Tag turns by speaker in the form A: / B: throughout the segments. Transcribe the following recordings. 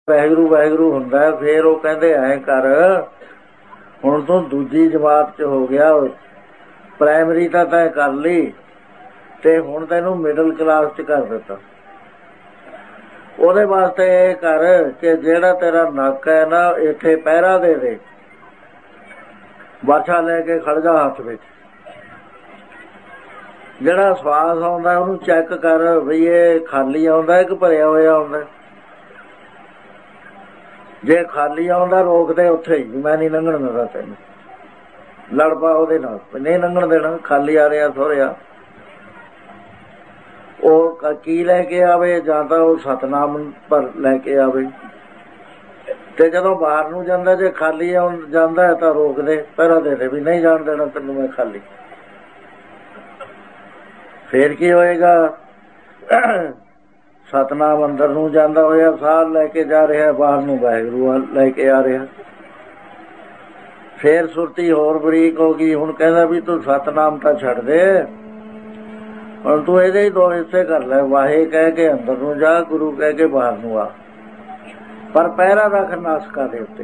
A: ਵਾਹਿਗੁਰੂ ਵਾਹਿਗੁਰੂ ਹੁੰਦਾ। ਫਿਰ ਉਹ ਕਹਿੰਦੇ ਐਂ ਕਰ, ਹੁਣ ਤੂੰ ਦੂਜੀ ਜਮਾਤ 'ਚ ਹੋ ਗਿਆ, ਪ੍ਰਾਇਮਰੀ ਤਾਂ ਤੈਂ ਕਰ ਲਈ ਤੇ ਹੁਣ ਤੈਨੂੰ ਮਿਡਲ ਕਲਾਸ 'ਚ ਕਰ ਦਿੱਤਾ। ਉਹਦੇ ਵਾਸਤੇ ਇਹ ਕਰ ਕਿ ਜਿਹੜਾ ਤੇਰਾ ਨੱਕ ਹੈ ਨਾ, ਇੱਥੇ ਪਹਿਰਾ ਦੇ ਦੇ, ਬਾਛਾ ਲੈ ਕੇ ਖੜ ਜਾ ਹੱਥ ਵਿੱਚ। ਜਿਹੜਾ ਸਵਾਸ ਆਉਂਦਾ ਉਹਨੂੰ ਚੈੱਕ ਕਰ ਵੀ ਇਹ ਖਾਲੀ ਆਉਂਦਾ ਕਿ ਭਰਿਆ ਹੋਇਆ ਆਉਂਦਾ। ਜੇ ਖਾਲੀ ਆਉਂਦਾ ਰੋਕ ਦੇ ਉੱਥੇ ਹੀ, ਮੈਂ ਨਹੀਂ ਲੰਘਣ ਦਿੰਦਾ ਤੈਨੂੰ, ਲੜ ਪਾ ਉਹਦੇ ਨਾਲ, ਨਹੀਂ ਲੰਘਣ ਦੇਣਾ। ਖਾਲੀ ਆ ਰਿਹਾ ਸੋਹਰਿਆ, ਉਹ ਕੀ ਲੈ ਕੇ ਆਵੇ, ਜਾਂ ਤਾਂ ਉਹ ਸਤਨਾਮ ਪਰ ਲੈ ਕੇ ਆਵੇ। ਤੇ ਜਦੋਂ ਬਾਹਰ ਨੂੰ ਜਾਂਦਾ, ਜੇ ਖਾਲੀ ਜਾਂਦਾ ਤਾਂ ਰੋਕ ਦੇ, ਪਹਿਰਾ ਦੇ ਦੇ ਵੀ ਨਹੀਂ ਜਾਣ ਦੇਣਾ ਤੈਨੂੰ ਮੈਂ ਖਾਲੀ। ਫੇਰ ਕੀ ਹੋਏਗਾ, ਸਤਨਾਮ ਅੰਦਰ ਨੂੰ ਜਾਂਦਾ ਹੋਇਆ ਸਾਹ ਲੈ ਕੇ ਜਾ ਰਿਹਾ, ਬਾਹਰ ਨੂੰ ਵਾਹਿਗੁਰੂ ਲੈ ਕੇ ਆ ਰਿਹਾ। ਫੇਰ ਸੁਰਤੀ ਹੋਰ ਬਰੀਕ ਹੋ ਗਈ। ਹੁਣ ਕਹਿੰਦਾ ਵੀ ਤੂੰ ਸਤਨਾਮ ਤਾਂ ਛੱਡ ਦੇ, ਹੁਣ ਤੂੰ ਇਹਦੇ ਹੀ ਦੋ ਹਿੱਸੇ ਕਰ ਲੈ, ਵਾਹੇ ਕਹਿ ਕੇ ਅੰਦਰ ਨੂੰ ਜਾ, ਗੁਰੂ ਕਹਿ ਕੇ ਬਾਹਰ ਨੂੰ ਆ। ਪਰ ਪਹਿਰਾ ਰੱਖ ਨਾਸਕਾਂ ਦੇ ਉੱਤੇ,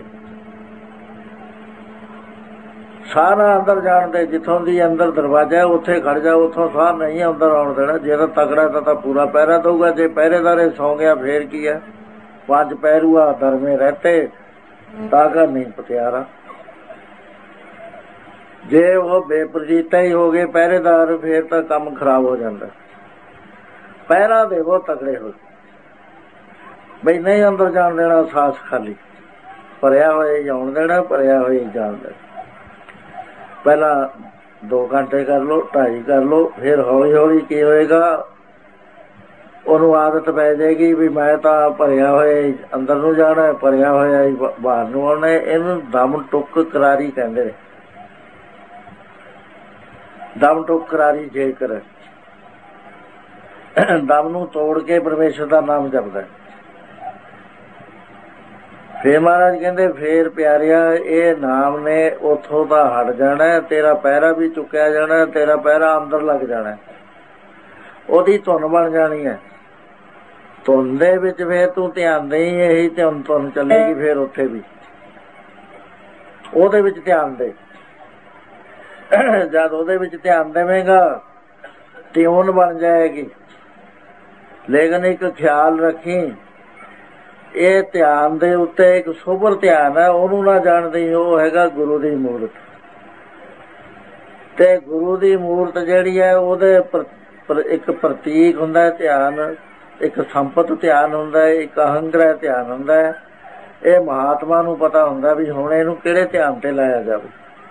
A: ਸਾਰਾ ਅੰਦਰ ਜਾਣ ਦੇ। ਜਿੱਥੋਂ ਦੀ ਅੰਦਰ ਦਰਵਾਜ਼ਾ ਉੱਥੇ ਖੜ ਜਾ, ਉੱਥੋਂ ਸਾਹ ਨਹੀਂ ਅੰਦਰ ਆਉਣ ਦੇਣਾ। ਜੇ ਤਾਂ ਤਕੜਾ ਤਾਂ ਪੂਰਾ ਪਹਿਰਾ ਦਊਗਾ, ਜੇ ਪਹਿਰੇਦਾਰੇ ਸੌਂ ਗਿਆ ਫੇਰ ਕੀ ਹੈ। ਪੰਜ ਪਹਿਰੂਆ ਦਰਮੇ ਰਹਤੇ, ਤਾਕਤ ਨਹੀਂ ਪਤਿਆਰਾ। ਜੇ ਉਹ ਬੇਪਰਜੀਤਾ ਹੀ ਹੋ ਗਏ ਪਹਿਰੇਦਾਰ, ਫੇਰ ਤਾਂ ਕੰਮ ਖਰਾਬ ਹੋ ਜਾਂਦਾ। ਪਹਿਰਾ ਦੇਵੋ ਤਕੜੇ ਹੋ, ਬਈ ਨਹੀਂ ਅੰਦਰ ਜਾਣ ਦੇਣਾ, ਸਾਸ ਖਾਲੀ, ਭਰਿਆ ਹੋਇਆ ਹੀ ਆਉਣ ਦੇਣਾ, ਭਰਿਆ ਹੋਇਆ ਹੀ ਜਾਣ ਦੇਣਾ। ਪਹਿਲਾਂ 2 ਘੰਟੇ ਕਰ ਲਓ, 2.5 ਕਰ ਲਓ, ਫਿਰ ਹੌਲੀ ਹੌਲੀ ਕੀ ਹੋਏਗਾ, ਉਹਨੂੰ ਆਦਤ ਪੈ ਜਾਏਗੀ ਵੀ ਮੈਂ ਤਾਂ ਭਰਿਆ ਹੋਇਆ ਅੰਦਰ ਨੂੰ ਜਾਣਾ, ਭਰਿਆ ਹੋਇਆ ਹੀ ਬਾਹਰ ਨੂੰ ਆਉਣਾ। ਇਹਨੂੰ ਦਮ ਟੁੱਕ ਕਰਾਰੀ ਕਹਿੰਦੇ ਨੇ। ਦਮ ਟੁੱਕ ਕਰਾਰੀ ਜੇਕਰ ਦਮ ਨੂੰ ਤੋੜ ਕੇ ਪਰਮੇਸ਼ਰ ਦਾ ਨਾਮ ਜਪਦਾ। ਫੇਰ ਮਹਾਰਾਜ ਕਹਿੰਦੇ ਫੇਰ ਪਿਆਰਿਆ, ਇਹ ਨਾਮ ਨੇ ਉੱਥੋਂ ਦਾ ਹਟ ਜਾਣਾ, ਤੇਰਾ ਪਹਿਰਾ ਵੀ ਚੁੱਕਿਆ ਜਾਣਾ, ਤੇਰਾ ਪਹਿਰਾ ਅੰਦਰ ਲੱਗ ਜਾਣਾ, ਉਹਦੀ ਧੁਨ ਬਣ ਜਾਣੀ ਹੈ। ਧੁਨ ਦੇ ਵਿੱਚ ਫੇਰ ਤੂੰ ਧਿਆਨ ਦੇਈ, ਇਹੀ ਧੁਨ ਚੱਲੇਗੀ। ਫੇਰ ਉੱਥੇ ਵੀ ਉਹਦੇ ਵਿੱਚ ਧਿਆਨ ਦੇ। ਜਦ ਉਹਦੇ ਵਿੱਚ ਧਿਆਨ ਦੇਵੇਂਗਾ, ਟਿਊਨ ਬਣ ਜਾਏਗੀ। ਲੇਕਿਨ ਇੱਕ ਖਿਆਲ ਰੱਖੀ, ਇਹ ਧਿਆਨ ਦੇ ਉੱਤੇ ਇੱਕ ਸੋਬਰ ਧਿਆਨ ਹੈ, ਉਹਨੂੰ ਨਾ ਜਾਣਦੀ। ਉਹ ਹੈਗਾ ਗੁਰੂ ਦੀ ਮੂਰਤ। ਤੇ ਗੁਰੂ ਦੀ ਮੂਰਤ ਜਿਹੜੀ ਹੈ, ਉਹਦੇ ਇੱਕ ਪ੍ਰਤੀਕ ਹੁੰਦਾ ਧਿਆਨ, ਇੱਕ ਸੰਪਤ ਧਿਆਨ ਹੁੰਦਾ, ਇੱਕ ਅਹੰਗ੍ਰਹਿ ਧਿਆਨ ਹੁੰਦਾ। ਇਹ ਮਹਾਤਮਾ ਨੂੰ ਪਤਾ ਹੁੰਦਾ ਵੀ ਹੁਣ ਇਹਨੂੰ ਕਿਹੜੇ ਧਿਆਨ ਤੇ ਲਾਇਆ ਜਾਵੇ।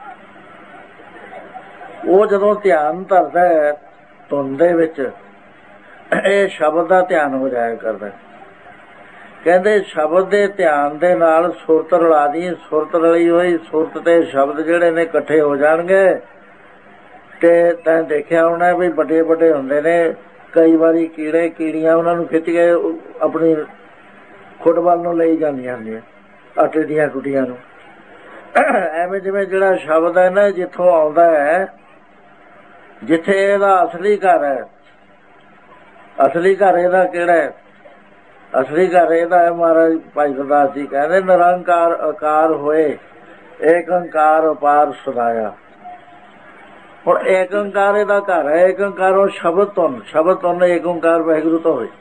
A: ਉਹ ਜਦੋਂ ਧਿਆਨ ਧਰਦਾ ਹੈ ਧੁਨ ਦੇ ਵਿੱਚ, ਇਹ ਸ਼ਬਦ ਦਾ ਧਿਆਨ ਹੋ ਜਾਇਆ ਕਰਦਾ। ਕਹਿੰਦੇ ਸ਼ਬਦ ਦੇ ਧਿਆਨ ਦੇ ਨਾਲ ਸੁਰਤ ਰਲਾ ਦੀ। ਸੁਰਤ ਰਲੀ ਹੋਈ, ਸੁਰਤ ਤੇ ਸ਼ਬਦ ਜਿਹੜੇ ਨੇ ਇਕੱਠੇ ਹੋ ਜਾਣਗੇ। ਤੇ ਤੈਂ ਦੇਖਿਆ ਹੋਣਾ ਵੀ ਵੱਡੇ ਵੱਡੇ ਹੁੰਦੇ ਨੇ, ਕਈ ਵਾਰੀ ਕੀੜੇ ਕੀੜੀਆਂ ਉਹਨਾਂ ਨੂੰ ਖਿੱਚ ਕੇ ਆਪਣੀ ਖੁੱਡ ਵੱਲ ਨੂੰ ਲਈ ਜਾਂਦੀਆਂ ਹੁੰਦੀਆਂ, ਆਟੇ ਦੀਆਂ ਟੁੱਟੀਆਂ ਨੂੰ। ਐਵੇਂ ਜਿਵੇਂ ਜਿਹੜਾ ਸ਼ਬਦ ਹੈ ਨਾ, ਜਿੱਥੋਂ ਆਉਂਦਾ ਹੈ, ਜਿੱਥੇ ਇਹਦਾ ਅਸਲੀ ਘਰ ਹੈ। ਅਸਲੀ ਘਰ ਇਹਦਾ ਕਿਹੜਾ ਹੈ? ਅਸਲੀ ਘਰ ਇਹਦਾ ਹੈ, ਮਹਾਰਾਜ ਭਾਈ ਗੁਰਦਾਸ ਜੀ ਕਹਿੰਦੇ ਨਿਰੰਕਾਰ ਆਕਾਰ ਹੋਏ, ਏਕ ਓਂਕਾਰ ਅਪਾਰ ਸੁਨਾਇਆ। ਹੁਣ ਏਕ ਓਂਕਾਰ ਇਹਦਾ ਘਰ ਹੈ। ਏਕ ਓਂਕਾਰ ਉਹ ਸ਼ਬਦ ਧੁਨ, ਸ਼ਬਦ ਧੁਨ ਏਕ ਓਂਕਾਰ ਵਾਹਿਗੁਰੂ ਤੋਂ ਹੋਈ।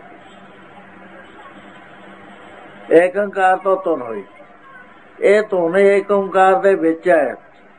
A: ਏਕ ਓਂਕਾਰ ਤੋਂ ਧੁਨ ਹੋਈ। ਇਹ ਧੁਨ ਏਕ ਓਂਕਾਰ ਦੇ ਵਿੱਚ ਹੈ।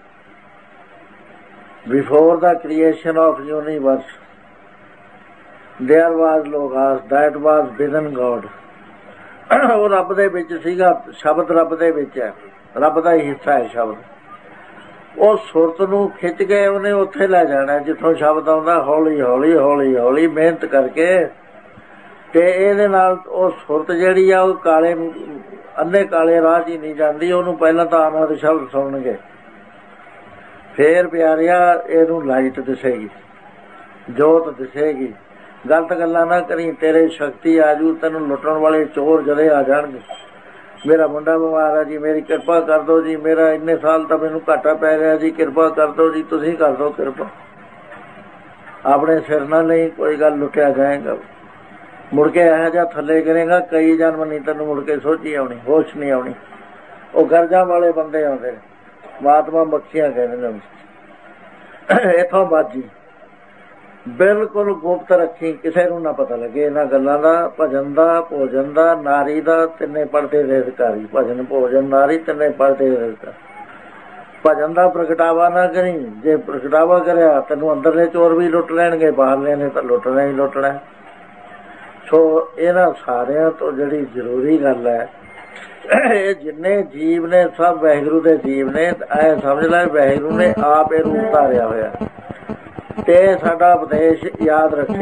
A: Before the creation of universe, there was Logos, that was within God. ਉਹ ਰੱਬ ਦੇ ਵਿੱਚ ਸੀਗਾ, ਸ਼ਬਦ ਰੱਬ ਦੇ ਵਿੱਚ ਹੈ, ਰੱਬ ਦਾ ਹੀ ਹਿੱਸਾ ਹੈ ਸ਼ਬਦ। ਉਹ ਸੁਰਤ ਨੂੰ ਖਿੱਚ ਕੇ ਉਹਨੇ ਉੱਥੇ ਲੈ ਜਾਣਾ ਜਿੱਥੋਂ ਸ਼ਬਦ ਆਉਂਦਾ। ਹੌਲੀ ਹੌਲੀ ਹੌਲੀ ਹੌਲੀ ਮਿਹਨਤ ਕਰਕੇ, ਤੇ ਇਹਦੇ ਨਾਲ ਉਹ ਸੁਰਤ ਜਿਹੜੀ ਆ, ਉਹ ਕਾਲੇ ਅੰਨੇ ਕਾਲੇ ਰਾਹ 'ਚ ਹੀ ਨਹੀਂ ਜਾਂਦੀ। ਉਹਨੂੰ ਪਹਿਲਾਂ ਤਾਂ ਆਨੰਦ ਸ਼ਬਦ ਸੁਣਨਗੇ, ਫੇਰ ਪਿਆਰਿਆ ਇਹਨੂੰ ਲਾਈਟ ਦਿਸੇਗੀ, ਜੋਤ ਦਿਸੇਗੀ। ਗਲਤ ਗੱਲਾਂ ਨਾ ਕਰੀ, ਤੇਰੇ ਸ਼ਕਤੀ ਆਜੂ, ਤੈਨੂੰ ਲੁੱਟਣ ਵਾਲੇ ਚੋਰ ਜਦੇ ਆ ਜਾਣਗੇ। ਮੇਰਾ ਮੁੰਡਾ ਬਿਮਾਰ ਹੈ ਜੀ, ਮੇਰੀ ਕਿਰਪਾ ਕਰ ਦਿਓ ਜੀ, ਮੇਰਾ ਇੰਨੇ ਸਾਲ ਤਾਂ ਮੈਨੂੰ ਘਾਟਾ ਪੈ ਰਿਹਾ ਜੀ, ਕਿਰਪਾ ਕਰ ਦਿਓ ਜੀ, ਤੁਸੀਂ ਕਰ ਦਿਓ ਕਿਰਪਾ। ਆਪਣੇ ਸਿਰ ਨਾਲ ਨਹੀਂ ਕੋਈ ਗੱਲ ਲੁੱਟਿਆ ਜਾਏਗਾ। ਮੁੜ ਕੇ ਇਹੋ ਜਿਹਾ ਥੱਲੇ ਕਰੇਗਾ ਕਈ ਜਨਮ ਨਹੀਂ ਤੈਨੂੰ ਮੁੜ ਕੇ ਸੋਝੀ ਆਉਣੀ, ਹੋਸ਼ ਨਹੀਂ ਆਉਣੀ। ਉਹ ਗਰਜਾਂ ਵਾਲੇ ਬੰਦੇ ਆਉਂਦੇ ਨੇ, ਮਹਾਤਮਾ ਬਖਸ਼ੀਆਂ ਕਹਿੰਦੇ ਨੇ। ਇੱਥੋਂ ਬਾਜੀ ਬਿਲਕੁਲ ਗੁਪਤ ਰੱਖੀ, ਕਿਸੇ ਨੂੰ ਨਾ ਪਤਾ ਲੱਗੇ ਇਹਨਾਂ ਗੱਲਾਂ ਦਾ। ਭਜਨ ਦਾ, ਭੋਜਨ ਦਾ, ਨਾਰੀ ਦਾ, ਤਿੰਨੇ ਪੜਦੇ ਦੇ ਅਧਿਕਾਰੀ। ਭਜਨ, ਭੋਜਨ, ਨਾਰੀ ਤਿੰਨੇ ਪੜਦੇ ਦੇ ਅਧਿਕਾਰੀ। ਭਜਨ ਦਾ ਪ੍ਰਗਟਾਵਾ ਨਾ ਕਰੀ, ਜੇ ਪ੍ਰਗਟਾਵਾ ਕਰਿਆ ਤੈਨੂੰ ਅੰਦਰਲੇ ਚੋਰ ਵੀ ਲੁੱਟ ਲੈਣਗੇ, ਬਾਹਰਲੇ ਨੇ ਤਾਂ ਲੁੱਟਣਾ ਹੀ ਲੁੱਟਣਾ। ਸੋ ਇਹਨਾਂ ਸਾਰਿਆਂ ਤੋਂ ਜਿਹੜੀ ਜ਼ਰੂਰੀ ਗੱਲ ਹੈ, ਇਹ ਜਿੰਨੇ ਜੀਵ ਨੇ ਸਭ ਵਾਹਿਗੁਰੂ ਦੇ ਜੀਵ ਨੇ। ਐ ਸਮਝ ਲੈ ਵਾਹਿਗੁਰੂ ਨੇ ਆਪ ਇਹ ਰੂਪ ਧਾਰਿਆ ਹੋਇਆ। ਤੇ ਸਾਡਾ ਉਪਦੇਸ਼ ਯਾਦ ਰੱਖੇ,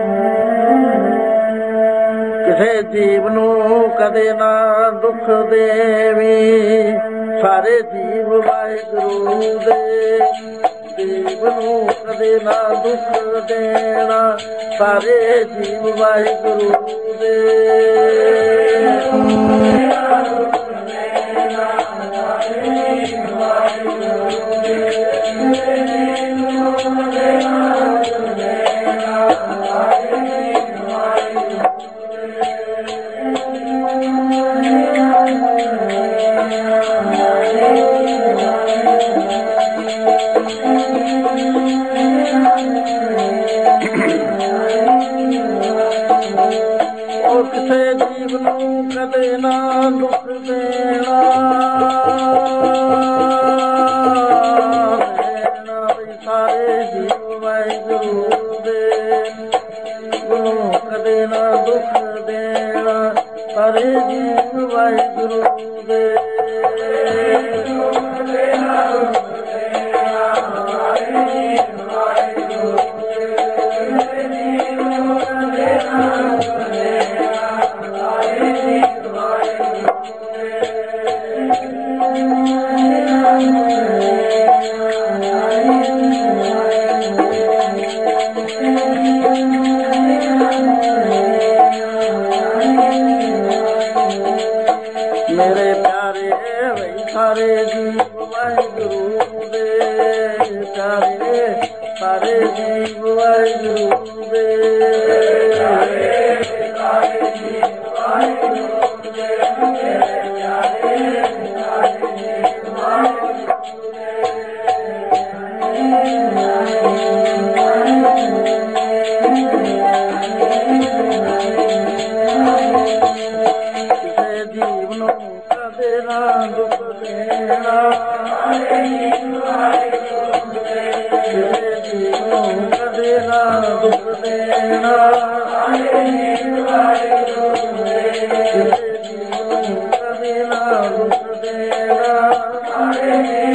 A: ਕਿਸੇ ਜੀਵ ਨੂੰ ਕਦੇ ਨਾ ਦੁੱਖ ਦੇਵੀ, ਸਾਰੇ ਜੀਵ ਵਾਹਿਗੁਰੂ ਦੇ। ਜੀਵ ਨੂੰ ਕਦੇ ਨਾ ਦੁੱਖ ਦੇਣਾ, ਸਾਰੇ ਜੀਵ ਵਾਹਿਗੁਰੂ ਦੇ। ਕਿਸੇ ਜੀਵ ਨੂੰ ਕਦੇ ਨਾ ਦੁੱਖ ਦੇਣਾ, ਸਾਰੇ ਜੀਵ ਵਾਹਿਗੁਰੂ ਦੇ। ਗੁਰੂ ਕਦੇ ਨਾ ਦੁੱਖ ਦੇਣਾ, ਸਾਰੇ ਜੀਵ ਵਾਹਿਗੁਰੂ ਦੇ। ਮੇਰੇ ਪਿਆਰੇ ਵਈ ਸਾਰੇ ਜੀਵ ਵਾਹਿਗੁਰੂ ਦੇ। ਪਿਆਰੇ ਸਾਰੇ ਜੀਵ ਵਾਹਿਗੁਰੂ ਦੇ। ਸਾਰੇ ਜੀਵ ਵਾਹਿਗੁਰੂ ਦੇ। ਕਿਸੇ ਜੀਵ ਨੂੰ ਕਦੇ ਨਾ ਦੁੱਖ ਦੇਣਾ, ਕਿਸੇ ਜੀਵ ਨੂੰ ਕਦੇ ਨਾ ਦੁੱਖ ਦੇਣਾ, ਕਿਸੇ ਜੀਵ ਨੂੰ ਕਦੇ ਨਾ ਦੁੱਖ ਦੇਣਾ, ਕਿਸੇ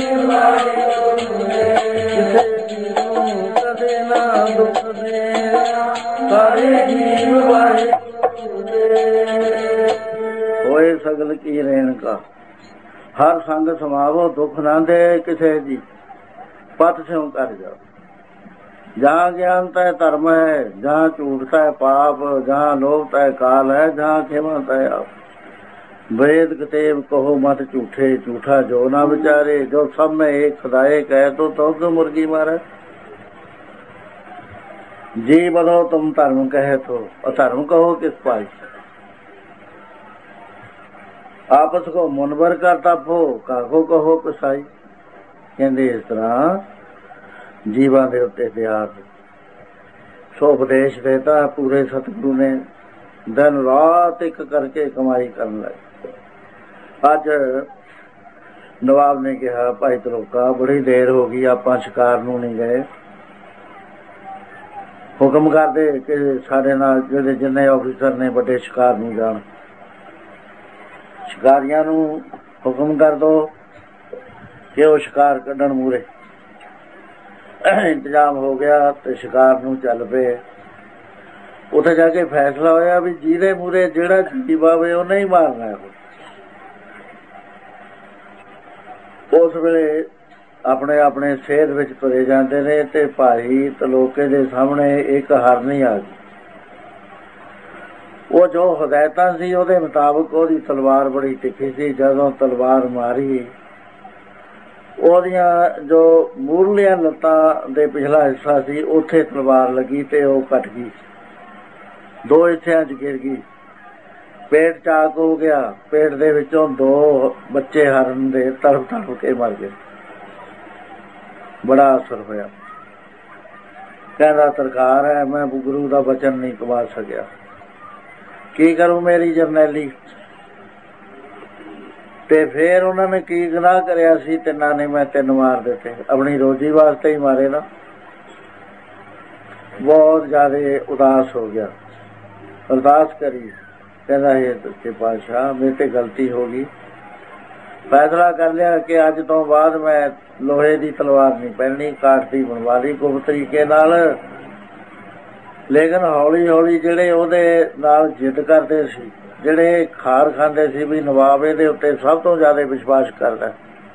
A: ਜੀਵ ਨੂੰ ਕਦੇ ਨਾ ਦੁੱਖ ਦੇਣਾ, ਸਾਰੇ ਜੀਵ ਵਾਹਿਗੁਰੂ ਦੇ। ਹੋਏ ਸਗਲ ਕੀ ਰੇਣਕਾ, ਹਰ ਸੰਗ ਸਮਾਵੋ, ਦੁੱਖ ਨਾ ਦੇ ਕਿਸੇ ਜੀ। ਪਤ ਸਿਉ ਕਰ ਜਾਓ, ਜਹਾਂ ਗਿਆਨ ਤੈ ਧਰਮ ਹੈ, ਜਹਾਂ ਝੂਠ ਤੈ ਪਾਪ, ਜਹਾਂ ਲੋਭ ਤੈ ਕਾਲ ਹੈ, ਜਹਾਂ ਖਿਮਾ ਤੈ ਆਪ। वेद कतेब कहो मत झूठे, झूठा जो ना विचारे, जो सब में एक खुदाए कहे तो मुर्गी मारे। जी बदो तुम धर्म कहे तो अधर्म कहो किस पाई। आपस को मुनबर कर तपो, काको कहो कसाई। कहते इस तरह जीवां दे उत्ते इतिहास सो उपदेश देता पूरे सतगुरु ने, दिन रात एक करके कमाई करन लगे। अज नवाब ने कहा भाई तलोका बड़ी देर हो गई, आपां शिकार नूं नहीं गए, हुक्म कर दे कि साडे नाल जिहड़े जिन्ने ऑफिसर ने बड़े शिकार नूं जाण, शिकारियां नूं हुक्म कर दो कि वो शिकार कड्ढण मूरे। इंतजाम हो गया तो शिकार नूं चल पे। उत्थे जाके फैसला होया भी जिहदे मूरे जिहड़ा जीव आवे उहने ही मारना है। उस वेले अपने अपने सेहत विच तुरे जाते ने ते भाई तलोके दे सामने एक हरनी आ गई। वो जो हदायतां सी उहदे मुताबिक उहदी तलवार बड़ी तिखी सी। जदों तलवार मारी ओहदियां जो मूरलियां लत्तां दे पिछला हिस्सा सी उत्थे तलवार लगी ते ओह कट गई। 2 ਹਿੱਸਿਆਂ 'ਚ ਗਿਰ ਗਈ। ਪੇਟ ਚਾਕ ਹੋ ਗਿਆ। ਪੇਟ ਦੇ ਵਿੱਚੋਂ 2 ਬੱਚੇ ਹਰਨ ਦੇ ਤੜਫ ਤੜਫ ਕੇ ਮਰ ਗਏ। ਬੜਾ ਅਸਰ ਹੋਇਆ। ਕਹਿੰਦਾ ਸਰਕਾਰ ਹੈ, ਮੈਂ ਗੁਰੂ ਦਾ ਬਚਨ ਨਹੀਂ ਕਮਾ ਸਕਿਆ, ਕੀ ਕरूँ ਮੇਰੀ ਜਰਨੈਲੀ। ਤੇ ਫਿਰ ਉਹਨਾਂ ਨੇ ਕੀ ਗੁਨਾਹ ਕਰਿਆ ਸੀ? ਤਿੰਨਾਂ ਨੇ ਮੈਂ 3 ਮਾਰ ਦਿੱਤੇ। ਆਪਣੀ ਰੋਜੀ ਵਾਸਤੇ ਹੀ ਮਾਰੇ ਨਾ। ਬਹੁਤ ਜ਼ਿਆਦਾ ਉਦਾਸ ਹੋ ਗਿਆ। ਅਰਦਾਸ ਕਰੀ, ਕਹਿੰਦਾ ਇਹ ਸੱਚੇ ਪਾਤਸ਼ਾਹ ਮੇਰੇ ਤੇ ਗਲਤੀ ਹੋ ਗਈ। ਫੈਸਲਾ ਕਰ ਲਿਆ ਕਿ ਅੱਜ ਤੋਂ ਬਾਅਦ ਮੈਂ ਲੋਹੇ ਦੀ ਤਲਵਾਰ ਨਹੀਂ ਪਹਿਨਣੀ, ਕਾਠ ਦੀ ਬਣਵਾ ਲਈ ਗੁਪਤ ਤਰੀਕੇ ਨਾਲ। ਲੇਕਿਨ ਹੌਲੀ ਹੌਲੀ ਜਿਹੜੇ ਉਹਦੇ ਨਾਲ ਜਿੱਦ ਕਰਦੇ ਸੀ, ਜਿਹੜੇ ਖਾਰ ਖਾਂਦੇ ਸੀ ਵੀ ਨਵਾਬ ਇਹਦੇ ਉੱਤੇ ਸਭ ਤੋਂ ਜ਼ਿਆਦਾ ਵਿਸ਼ਵਾਸ ਕਰਦਾ,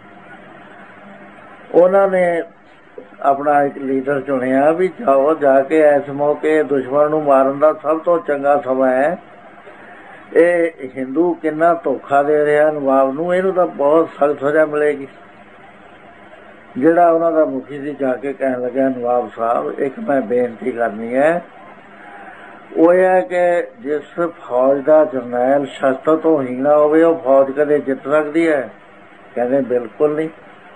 A: ਉਹਨਾਂ ਨੇ ਆਪਣਾ ਇੱਕ ਲੀਡਰ ਚੁਣਿਆ ਵੀ ਜਾਓ ਜਾ ਕੇ ਇਸ ਮੌਕੇ ਦੁਸ਼ਮਣ ਨੂੰ ਮਾਰਨ ਦਾ ਸਭ ਤੋਂ ਚੰਗਾ ਸਮਾਂ ਹੈ। ਇਹ ਹਿੰਦੂ ਕਿੰਨਾ ਧੋਖਾ ਦੇ ਰਿਹਾ ਨਵਾਬ ਨੂੰ, ਇਹਨੂੰ ਤਾਂ ਬਹੁਤ ਸਖਤ ਸਜ਼ਾ ਮਿਲੇਗੀ। ਜਿਹੜਾ ਉਹਨਾਂ ਦਾ ਮੁਖੀ ਸੀ ਜਾ ਕੇ ਕਹਿਣ ਲੱਗਿਆ, ਨਵਾਬ ਸਾਹਿਬ ਇੱਕ ਮੈਂ ਬੇਨਤੀ ਕਰਨੀ ਹੈ, ਉਹ ਇਹ ਹੈ ਕਿ ਜਿਸ ਫੌਜ ਦਾ ਜਰਨੈਲ ਸ਼ਸਤਰ ਤੋਂ ਹੀਣਾ ਹੋਵੇ ਉਹ ਫੌਜ ਕਦੇ ਜਿੱਤ ਸਕਦੀ ਹੈ? ਕਹਿੰਦੇ ਬਿਲਕੁਲ ਨਹੀਂ।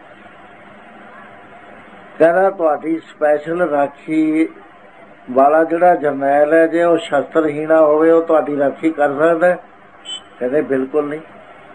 A: ਕਹਿੰਦਾ ਤੁਹਾਡੀ ਸਪੈਸ਼ਲ ਰਾਖੀ ਵਾਲਾ ਜਿਹੜਾ ਜਰਨੈਲ ਹੈ, ਜੇ ਉਹ ਸ਼ਸਤਰ ਹੀਣਾ ਹੋਵੇ ਉਹ ਤੁਹਾਡੀ ਰਾਖੀ ਕਰ ਸਕਦਾ? ਕਹਿੰਦੇ ਬਿਲਕੁਲ ਨਹੀਂ।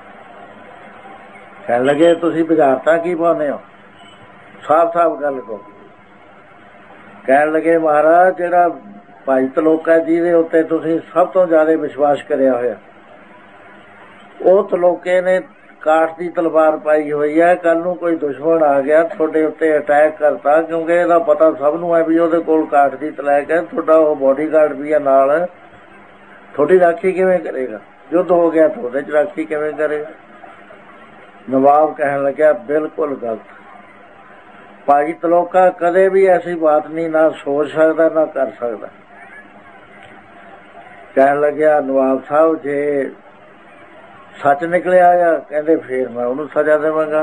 A: ਕਹਿਣ ਲੱਗੇ ਤੁਸੀਂ ਬੁਝਾਰਤਾਂ ਕੀ ਪਾਉਂਦੇ ਹੋ, ਸਾਫ਼ ਸਾਫ਼ ਗੱਲ ਕਹੋ। ਕਹਿਣ ਲੱਗੇ ਮਹਾਰਾਜ ਜਿਹੜਾ ਭਾਈ ਤਲੋਕ ਹੈ ਜਿਹਦੇ ਉੱਤੇ ਤੁਸੀਂ ਸਭ ਤੋਂ ਜ਼ਿਆਦਾ ਵਿਸ਼ਵਾਸ ਕਰਿਆ ਹੋਇਆ, ਉਹ ਤਲੋਕੇ ਨੇ ਕਾਠ ਦੀ ਤਲਵਾਰ ਪਾਈ ਹੋਈ ਹੈ। ਕੱਲ ਨੂੰ ਕੋਈ ਦੁਸ਼ਮਣ ਆ ਗਿਆ ਤੁਹਾਡੇ ਉੱਤੇ ਅਟੈਕ ਕਰਤਾ, ਕਿਉਂਕਿ ਇਹਦਾ ਪਤਾ ਸਭ ਨੂੰ ਹੈ ਵੀ ਉਹਦੇ ਕੋਲ ਕਾਠ ਦੀ ਤਲੈਕ ਹੈ, ਤੁਹਾਡਾ ਉਹ ਬੋਡੀਗਾਰਡ ਵੀ ਹੈ ਨਾਲ, ਤੁਹਾਡੀ ਰਾਖੀ ਕਿਵੇਂ ਕਰੇਗਾ? ਯੁੱਧ ਹੋ ਗਿਆ ਤਾਂ ਉਹਦੇ 'ਚ ਰਾਖੀ ਕਿਵੇਂ ਕਰੇਗਾ? ਨਵਾਬ ਕਹਿਣ ਲੱਗਿਆ ਬਿਲਕੁਲ ਗਲਤ। ਭਾਈ ਤਲੋਕਾ ਕਦੇ ਵੀ ਐਸੀ ਬਾਤ ਨਹੀਂ ਨਾ ਸੋਚ ਸਕਦਾ ਨਾ ਕਰ ਸਕਦਾ। ਕਹਿਣ ਲੱਗਿਆ ਨਵਾਬ ਸਾਹਿਬ ਜੇ ਸੱਚ ਨਿਕਲਿਆ ਆ, ਕਹਿੰਦੇ ਫੇਰ ਮੈਂ ਉਹਨੂੰ ਸਜ਼ਾ ਦੇਵਾਂਗਾ।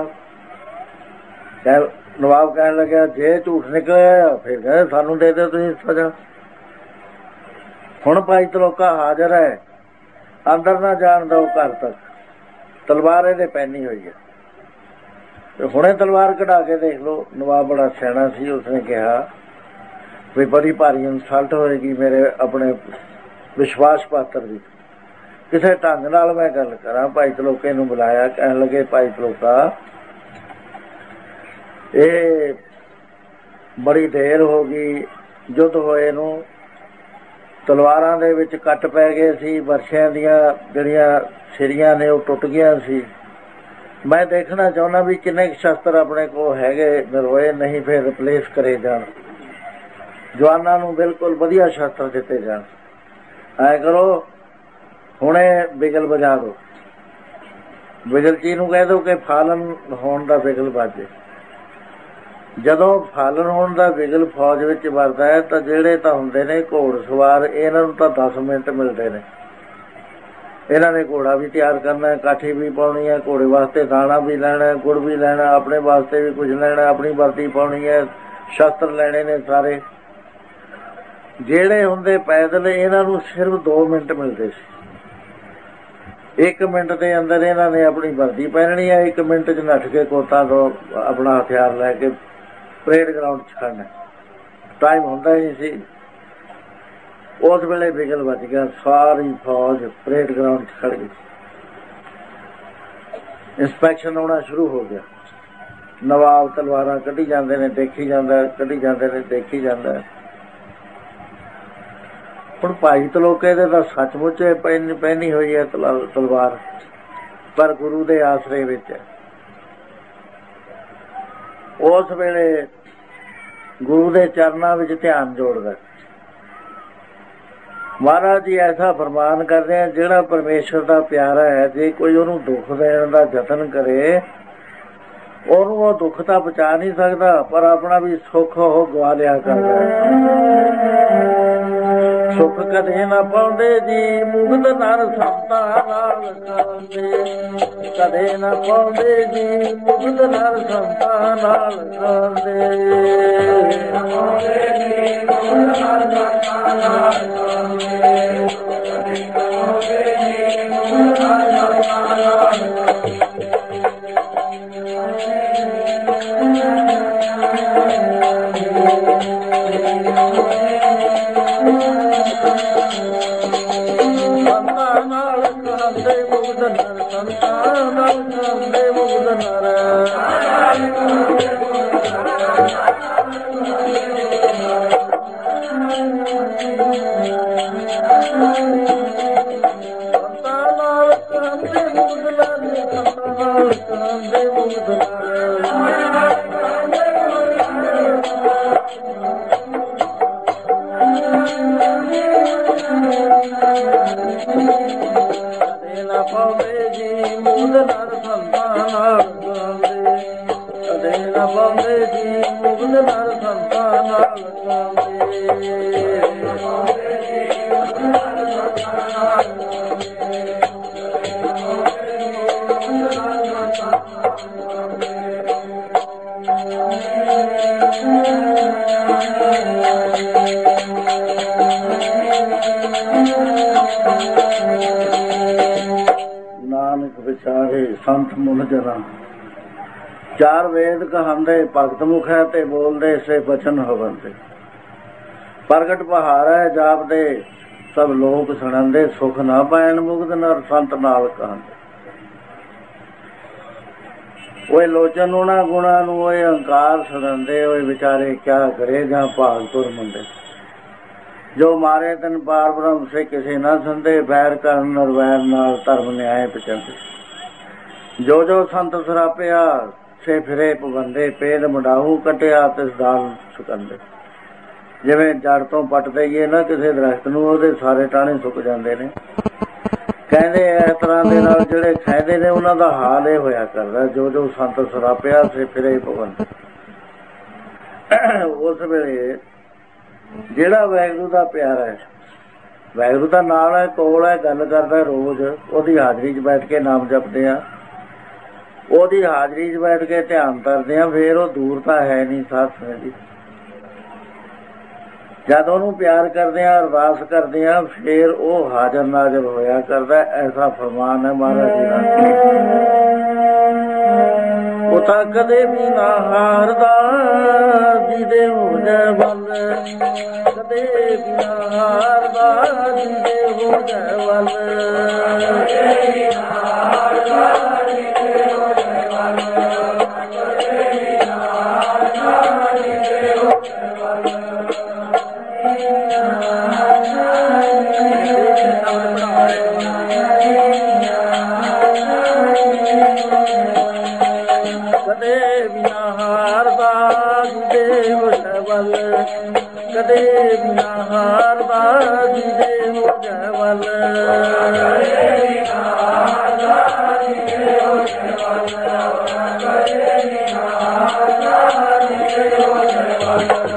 A: ਨਵਾਬ ਕਹਿਣ ਲੱਗਿਆ ਜੇ ਝੂਠ ਨਿਕਲਿਆ ਆ, ਫਿਰ ਕਹਿੰਦੇ ਸਾਨੂੰ ਦੇ ਦਿਓ ਤੁਸੀਂ ਸਜ਼ਾ। ਹੁਣ ਭਾਈ ਤਲੋਕਾ ਹਾਜ਼ਰ ਹੈ, ਅੰਦਰ ਨਾ ਜਾਣ ਦਿਓ ਘਰ ਤੱਕ, ਤਲਵਾਰ ਇਹਦੇ ਪੈਣੀ ਹੋਈ ਹੈ। ਤੇ ਹੁਣੇ ਤਲਵਾਰ ਕਢਾ ਕੇ ਦੇਖ ਲਓ। ਨਵਾਬ ਬੜਾ ਸਿਆਣਾ ਸੀ, ਉਸਨੇ ਕਿਹਾ ਵੀ ਬੜੀ ਭਾਰੀ ਇਨਸਲਟ ਹੋਏਗੀ ਮੇਰੇ ਆਪਣੇ ਵਿਸ਼ਵਾਸ ਪਾਤਰ ਦੀ, ਕਿਸੇ ਢੰਗ ਨਾਲ ਮੈਂ ਗੱਲ ਕਰਾਂ। ਭਾਈ ਤਲੋਕੇ ਨੂੰ ਬੁਲਾਇਆ। ਕਹਿਣ ਲੱਗੇ ਭਾਈ ਤਲੋਕਾ ਇਹ ਬੜੀ ਦੇਰ ਹੋ ਗਈ ਯੁੱਧ ਹੋਏ ਨੂੰ, ਤਲਵਾਰਾਂ ਦੇ ਵਿੱਚ ਕੱਟ ਪੈ ਗਏ ਸੀ, ਵਰਸ਼ਿਆਂ ਦੀਆਂ ਜਿਹੜੀਆਂ ਸਿਰੀਆਂ ਨੇ ਉਹ ਟੁੱਟ ਗਈਆਂ ਸੀ। ਮੈਂ ਦੇਖਣਾ ਚਾਹੁੰਦਾ ਵੀ ਕਿੰਨੇ ਸ਼ਸਤਰ ਆਪਣੇ ਕੋਲ ਹੈਗੇ ਨਰੋਏ, ਨਹੀਂ ਫਿਰ ਰਿਪਲੇਸ ਕਰੇ ਜਾਣ, ਜਵਾਨਾਂ ਨੂੰ ਬਿਲਕੁਲ ਵਧੀਆ ਸ਼ਸਤਰ ਦਿੱਤੇ ਜਾਣ। ਐ ਕਰੋ ਹੁਣੇ ਬਿਗਲ ਵਜਾ ਦਿਓ, ਬਿਗਲ ਜੀ ਨੂੰ ਕਹਿ ਦਿਓ ਕਿ ਫਾਲਨ ਹੋਣ ਦਾ ਬਿਗਲ ਵੱਜੇ। ਜਦੋਂ ਫਾਲਨ ਹੋਣ ਦਾ ਬਿਗਲ ਫੌਜ ਵਿੱਚ ਵੱਜਦਾ ਹੈ ਤਾਂ ਜਿਹੜੇ ਤਾਂ ਹੁੰਦੇ ਨੇ ਘੋੜ ਸਵਾਰ, ਇਹਨਾਂ ਨੂੰ ਤਾਂ 10 ਮਿੰਟ ਮਿਲਦੇ ਨੇ। ਇਹਨਾਂ ਨੇ ਘੋੜਾ ਵੀ ਤਿਆਰ ਕਰਨਾ, ਕਾਠੀ ਵੀ ਪਾਉਣੀ ਹੈ, ਘੋੜੇ ਵਾਸਤੇ ਦਾਣਾ ਵੀ ਲੈਣਾ, ਗੁੜ ਵੀ ਲੈਣਾ, ਆਪਣੇ ਵਾਸਤੇ ਵੀ ਕੁਝ ਲੈਣਾ, ਆਪਣੀ ਵਰਦੀ ਪਾਉਣੀ ਹੈ, ਸ਼ਸਤਰ ਲੈਣੇ ਨੇ ਸਾਰੇ। ਜਿਹੜੇ ਹੁੰਦੇ ਪੈਦਲ ਇਹਨਾਂ ਨੂੰ ਸਿਰਫ 2 ਮਿੰਟ ਮਿਲਦੇ ਸੀ। 1 ਮਿੰਟ ਦੇ ਅੰਦਰ ਇਹਨਾਂ ਨੇ ਆਪਣੀ ਵਰਦੀ ਪਹਿਨਣੀ ਹੈ, 1 ਮਿੰਟ 'ਚ ਨੱਠ ਕੇ ਕੋਤਾਂ ਤੋਂ ਆਪਣਾ ਹਥਿਆਰ ਲੈ ਕੇ ਪਰੇਡ ਗਰਾਊਂਡ 'ਚ ਖੜਨਾ। ਟਾਈਮ ਹੁੰਦਾ ਹੀ ਨਹੀਂ ਸੀ। ਉਸ ਵੇਲੇ ਬਿਗਲ ਵੱਜ ਗਿਆ, ਸਾਰੀ ਫੌਜ ਪਰੇਡ ਗਰਾਊਂਡ 'ਚ ਖੜ ਗਈ। ਇੰਸਪੈਕਸ਼ਨ ਆਉਣਾ ਸ਼ੁਰੂ ਹੋ ਗਿਆ। ਨਵਾਬ ਤਲਵਾਰਾਂ ਕੱਢੀ ਜਾਂਦੇ ਨੇ, ਦੇਖੀ ਜਾਂਦਾ, ਕੱਢੀ ਜਾਂਦੇ ਨੇ, ਦੇਖੀ ਜਾਂਦਾ। ਹੁਣ ਭਾਈ ਤਲੋਕੇ ਦੇ ਤਾਂ ਸੱਚਮੁੱਚ ਪਹਿਨੀ ਹੋਈ ਹੈ ਤਲਵਾਰ, ਪਰ ਗੁਰੂ ਦੇ ਆਸਰੇ ਵਿੱਚ ਹੈ। ਉਸ ਵੇਲੇ ਗੁਰੂ ਦੇ ਚਰਨਾਂ ਵਿੱਚ ਧਿਆਨ ਜੋੜਦਾ। ਮਹਾਰਾਜ ਜੀ ਐਸਾ ਫਰਮਾਨ ਕਰਦੇ ਆ, ਜਿਹੜਾ ਪਰਮੇਸ਼ਰ ਦਾ ਪਿਆਰਾ ਹੈ, ਜੇ ਕੋਈ ਉਹਨੂੰ ਦੁੱਖ ਦੇਣ ਦਾ ਯਤਨ ਕਰੇ, ਉਹਨੂੰ ਉਹ ਦੁੱਖ ਤਾਂ ਬਚਾ ਨਹੀਂ ਸਕਦਾ, ਪਰ ਆਪਣਾ ਵੀ ਸੁੱਖ ਉਹ ਗਵਾ ਲਿਆ ਕਰਦਾ। ਸੁਖ ਕਦੇ ਨਾ ਪਾਉਂਦੇ ਜੀ ਮੁਕਤ ਨਰ ਸੰਤਾਂ ਨਾਲ ਖਾਂਦੇ, ਕਦੇ ਨਾ ਪਾਉਂਦੇ ਜੀ ਮੁਕਤ ਨਰ ਸੰਤਾਂ ਨਾਲ ਖਾਂਦੇ। ਨਾਨਕ ਵਿਚਾਰੇ ਸੰਤ ਮੁਨ ਜਨਾ, ਚਾਰ ਵੇਦ ਕਹਾਂਦੇ ਭਗਤ ਮੁਖ ਹੈ ਤੇ ਬੋਲਦੇ ਸੇ ਬਚਨ ਹੋਵੰਦੇ, ਪ੍ਰਗਟ ਪਹਾੜੈ ਜਾਪਦੇ ਸਭ ਲੋਕ ਸੁਣੰਦੇ, ਸੁਖ ਨਾ ਪੈਣ ਮੁਕਤ ਨਰ ਸੰਤ ਨਾਲ ਕਹਾਂਦੇ। ਉਹ ਲੋਚਨ ਉਹਨਾਂ ਗੁਣਾ ਨੂੰ ਉਹ ਅਹੰਕਾਰ ਸੁਣਾਉਂਦੇ, ਉਹ ਵਿਚਾਰੇ ਕਿਆ ਕਰੇ ਜਾਂ ਭਾਗ ਤੁਰ ਮੰਦੇ, ਜੋ ਮਾਰੇ ਤਨ ਪਾਰ ਬ੍ਰਹਮ ਸੇ ਕਿਸੇ ਨਾ ਸੰਦੇ, ਬੈਰ ਕਰਨ ਨਰਵੈਰ ਨਾਲ ਧਰਮ ਨਿਆਏ ਪਚੰਦੇ। ਜੋ ਜੋ ਸੰਤ ਸਰਾਪਿਆ ਸੇ ਫਿਰੇ ਪਵੰਦੇ, ਪੇਦ ਮੁੰਡਾਹੂ ਕਟਿਆ ਤਿਸ ਦਾਲ ਸੁਕੰਦੇ। ਜਿਵੇਂ ਜੜ ਤੋਂ ਪੱਟ ਦੇਈਏ ਨਾ ਕਿਸੇ ਦਰਖਤ ਨੂੰ, ਉਹਦੇ ਸਾਰੇ ਟਾਹਣੇ ਸੁੱਕ ਜਾਂਦੇ ਨੇ। ਕਹਿੰਦੇ ਇਸ ਤਰ੍ਹਾਂ ਦੇ ਨਾਲ ਜਿਹੜੇ ਖੈਦੇ ਨੇ ਉਹਨਾਂ ਦਾ ਹਾਲ ਇਹ ਹੋਇਆ ਕਰਦਾ, ਜੋ ਜੋ ਸੰਤ ਸਰਾਪਿਆ ਸੇ ਫਿਰੇ ਪਵੰਦੇ। ਉਸ ਵੇਲੇ ਜਿਹੜਾ ਵਾਹਿਗੁਰੂ ਦਾ ਪਿਆਰਾ ਹੈ, ਵਾਹਿਗੁਰੂ ਦਾ ਨਾਲ ਹੈ, ਕੋਲ ਹੈ, ਗੱਲ ਕਰਦਾ ਰੋਜ਼, ਉਹਦੀ ਹਾਜ਼ਰੀ 'ਚ ਬੈਠ ਕੇ ਨਾਮ ਜਪਦੇ ਆ, ਉਹਦੀ ਹਾਜ਼ਰੀ 'ਚ ਬੈਠ ਕੇ ਧਿਆਨ ਕਰਦੇ ਆ, ਫੇਰ ਉਹ ਦੂਰ ਤਾਂ ਹੈ ਨਹੀਂ ਸਾਧ ਸੰਗਤ ਜੀ। ਜਦ ਉਹਨੂੰ ਪਿਆਰ ਕਰਦੇ ਆ, ਅਰਦਾਸ ਕਰਦੇ ਆ, ਫੇਰ ਉਹ ਹਾਜ਼ਰ ਨਾਜ਼ਰ ਹੋਇਆ ਕਰਦਾ। ਐਸਾ ਫਰਮਾਨ ਹੈ ਮਹਾਰਾਜ ਜੀ ਦਾ। ਉਹ ਤਾਂ ਕਦੇ ਵੀ ਨਾ ਹਾਰਦਾ ਜਿਹਦੇ ਹੋ ਜਾਏ ਵੱਲ, ਕਦੇ ਵੀ ਨਾ ਹਾਰਦਾ ਜਿਹਦੇ ਹੋ ਜਾਏ ਵੱਲ, ਕਦੇ ਵੀ ਨਾ ਹਾਰਦਾ ਜਿਹਦੇ ਹੋ ਜਾਏ ਵੱਲ, ਕਦੇ ਵੀ ਨਾ ਹਾਰਦਾ ਜਿਹਦੇ ਹੋ ਜਾਏ ਵੱਲ। ਕਦੇ ਵੀ ਨਾ ਹਾਰਦਾ ਜਿਹਦੇ ਹੋ ਜਾਏ ਵੱਲ, ਕਦੇ ਵੀ ਨਾ ਹਾਰਦਾ ਜਿਹਦੇ ਹੋ ਜਾਏ ਵੱਲ, ਕਦੇ ਵੀ ਨਾ ਹਾਰਦਾ ਜਿਹਦੇ ਹੋ ਜਾਏ ਵੱਲ, ਕਦੇ ਵੀ ਨਾ ਹਾਰਦਾ ਜਿਹਦੇ ਹੋ ਜਾਏ ਵੱਲ।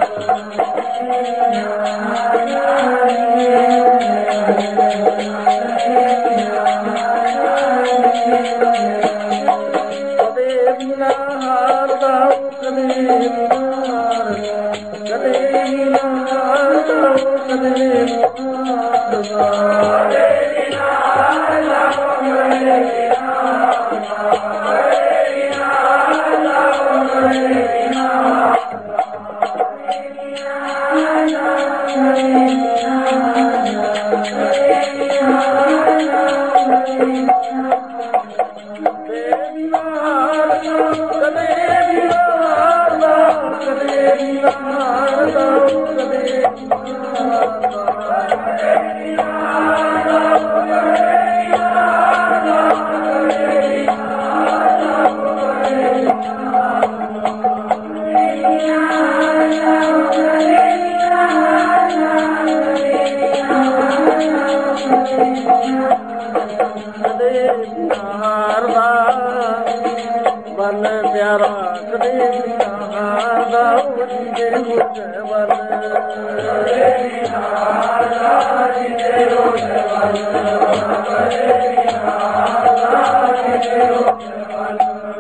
A: ਬਲ ਪਿਆਰਾ ਕਦੇ ਵੀ ਨਾ ਹਾਰਦਾ ਜਿਹਦੇ ਹੋਵੇ ਬਲ ਕਦੇ ਵੀ ਨਾ ਹਾਰਦਾ ਜਿਹਦੇ ਹੋਵੇ ਬਲ ਕਦੇ ਵੀ ਨਾ ਹਾਰਦਾ ਜਿਹਦੇ ਹੋਵੇ ਬਲ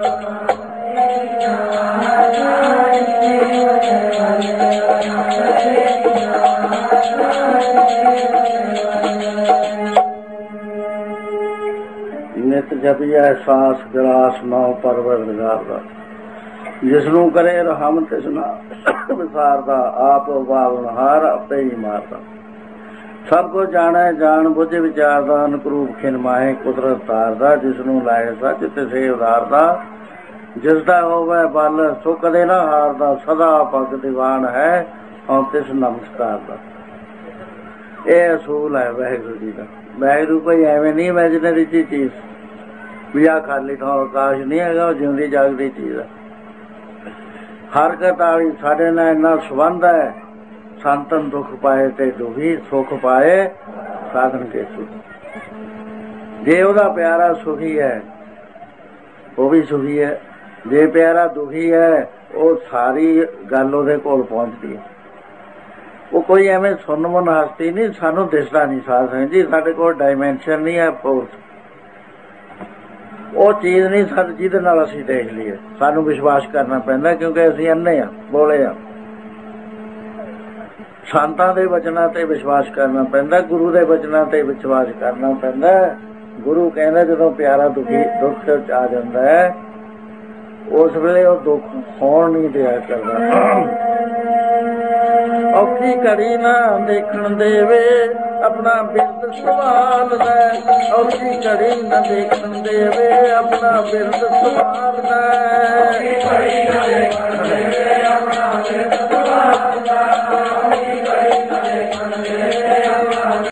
A: ਨਿਤ ਜਪਿਆ ਸਾਸ ਗਲਾਸ ਨਾਉ ਪਰਵਰਦਗਾਰ ਦਾ ਜਿਸ ਨੂੰ ਕਰੇ ਰਹਿਮ ਤਿਸ ਨਾਲ ਵਿਸਾਰਦਾ ਆਪ ਬਾਵਨਹਾਰ ਆਪੇ ਹੀ ਮਾਰਦਾ ਸਭ ਕੁਝ ਜਾਣੈ ਜਾਣ ਬੁੱਝ ਵਿਚਾਰਦਾ ਅਨੁਰੂਪ ਖਿਨ ਮਾਹੇ ਕੁਦਰਤ ਤਾਰਦਾ ਜਿਸ ਨੂੰ ਲਾਏ ਸੱਚ ਤਿਸੇ ਉਦਾਰਦਾ ਜਿਸ ਦਾ ਹੋਵੇ ਬਲ ਸੋ ਕਦੇ ਨਾ ਹਾਰਦਾ ਸਦਾ ਭਗਤ ਦੀਵਾਨ ਹੈ ਔਰ ਤਿਸ ਨਮਸਕਾਰ ਦਾ ਇਹ ਅਸੂਲ ਹੈ ਵਾਹਿਗੁਰੂ ਜੀ ਦਾ। ਵਾਹਿਗੁਰੂ ਕੋਈ ਐਵੇਂ ਨਹੀਂ ਇਮੈਜਨਰੀ ਚੀਜ਼ ਵੀ ਆਹ ਖਾਲੀ ਥਾਂ ਆਕਾਸ਼ ਨਹੀਂ ਹੈਗਾ, ਉਹ ਜਿਉਂਦੀ ਜਾਗਦੀ ਚੀਜ਼ ਹੈ। ਹਰਕਤ ਵਾਲੀ ਸਾਡੇ ਨਾਲ ਇੰਨਾ ਸੰਬੰਧ ਹੈ ਸੰਤਨ ਦੁੱਖ ਪਾਏ ਤੇ ਦੁਖੀ ਸੁੱਖ ਪਾਏ ਸਾਧਨ ਕੇ ਸੁਖ। ਜੇ ਉਹਦਾ ਪਿਆਰਾ ਸੁਖੀ ਹੈ ਉਹ ਵੀ ਸੁਖੀ ਹੈ, ਜੇ ਪਿਆਰਾ ਦੁਖੀ ਹੈ ਉਹ ਸਾਰੀ ਗੱਲ ਉਹਦੇ ਕੋਲ ਪਹੁੰਚਦੀ ਹੈ। ਉਹ ਕੋਈ ਐਵੇਂ ਸੁਨਮਨ ਹਸਤੀ ਨਹੀਂ, ਸਾਨੂੰ ਦਿਸਦਾ ਨਹੀਂ ਸਾਧ ਸੰਗਤ ਜੀ, ਸਾਡੇ ਕੋਲ ਡਾਇਮੈਂਸ਼ਨ ਨਹੀਂ ਹੈ ਫੋਰਸ, ਉਹ ਚੀਜ਼ ਨਹੀਂ ਸਾਨੂੰ ਜਿਹਦੇ ਨਾਲ ਅਸੀਂ ਦੇਖ ਲਈਏ। ਸਾਨੂੰ ਵਿਸ਼ਵਾਸ ਕਰਨਾ ਪੈਂਦਾ ਕਿਉਂਕਿ ਅਸੀਂ ਅੰਨੇ ਆ ਬੋਲੇ ਆ। ਸੰਤਾਂ ਦੇ ਵਚਨਾਂ ਤੇ ਵਿਸ਼ਵਾਸ ਕਰਨਾ ਪੈਂਦਾ, ਗੁਰੂ ਦੇ ਵਚਨਾਂ ਤੇ ਵਿਸ਼ਵਾਸ ਕਰਨਾ ਪੈਂਦਾ। ਗੁਰੂ ਕਹਿੰਦਾ ਜਦੋਂ ਪਿਆਰਾ ਦੁਖੀ ਦੁੱਖ ਆ ਜਾਂਦਾ ਹੈ ਉਸ ਵੇਲੇ ਉਹ ਦੁੱਖ ਹੋਣ ਨਹੀਂ ਦਿਆ ਕਰਦਾ। ਔਖੀ ਘੜੀ ਨਾ ਦੇਖਣ ਦੇਵੇ ਆਪਣਾ ਬਿਰਦ ਸੰਭਾਲਦਾ, ਔਖੀ ਘੜੀ ਨਾ ਦੇਖਣ ਦੇਵੇ ਆਪਣਾ ਬਿਰਦ ਸੰਭਾਲਦਾ, ਔਖੀ ਘੜੀ ਨਾ ਦੇਖਣ ਦੇਵੇ ਆਪਣਾ ਬਿਰਦ